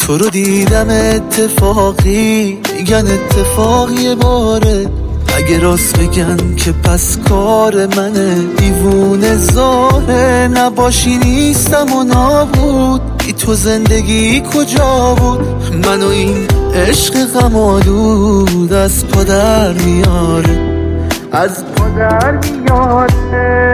تو رو دیدم اتفاقی، میگن اتفاق یه باره، اگه راست بگن که پس کار منه. دیوونه زاره نباشی نیستم و نابود، بی تو زندگی کجا بود؟ منو این عشق غم‌آلود از پا در میاره، از پا در میاره.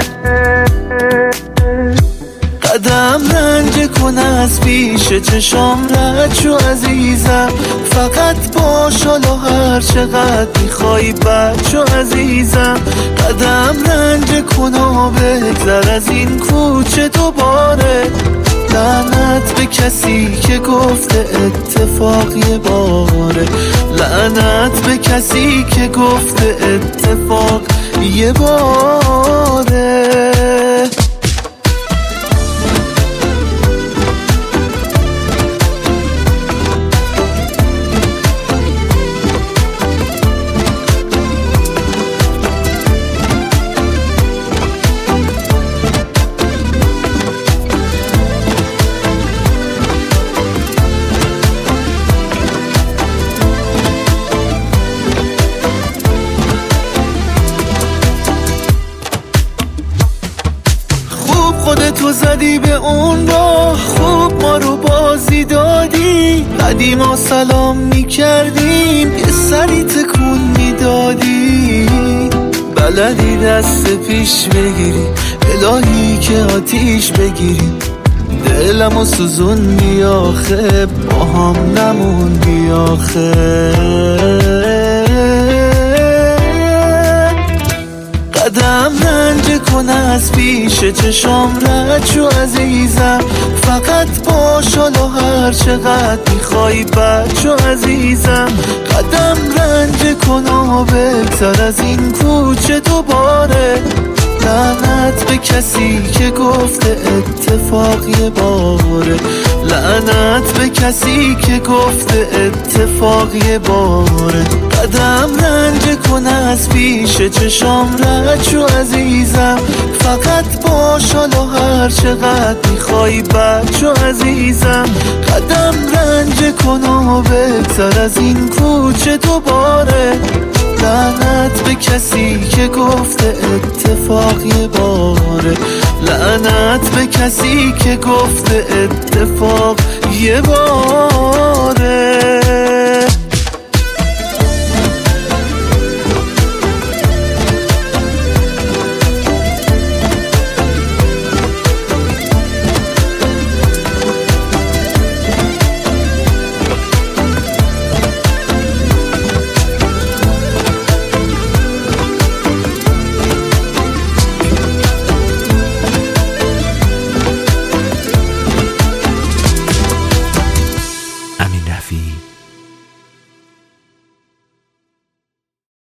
قدم رنج کن از پیش چشام رد شو عزیزم، فقط باش حالا هر چقدر میخوای بد شو عزیزم. قدم رنج کن و بگذر از این کوچه دوباره، لعنت به کسی که گفته اتفاق یه باره، لعنت به کسی که گفته اتفاق یه باره. خودتو زدی به اون راه، خوب ما رو بازی دادی، قدیما سلام میکردیم یه سری تکون میدادی. بلدی دست پیش بگیری، الهی که آتیش بگیری، دلمو سوزوندی آخه، با هم نموندی آخه. قدم رنج کن از پیش چشام رد شو عزیزم، فقط باش حالا هر چقدر میخوای بد شو عزیزم. قدم رنج کن و بگذر از این کوچه دوباره، لعنت به کسی که گفته اتفاق یه باره، لعنت به کسی که گفته اتفاق یه باره. قدم رنج کن از پیش چشام رد شو عزیزم، فقط باش حالا هر چقدر میخوای بد شو عزیزم. قدم رنج کن و بگذر از این کوچه دوباره، لعنت به کسی که گفته اتفاق یه باره، لعنت به کسی که گفته اتفاق یه باره.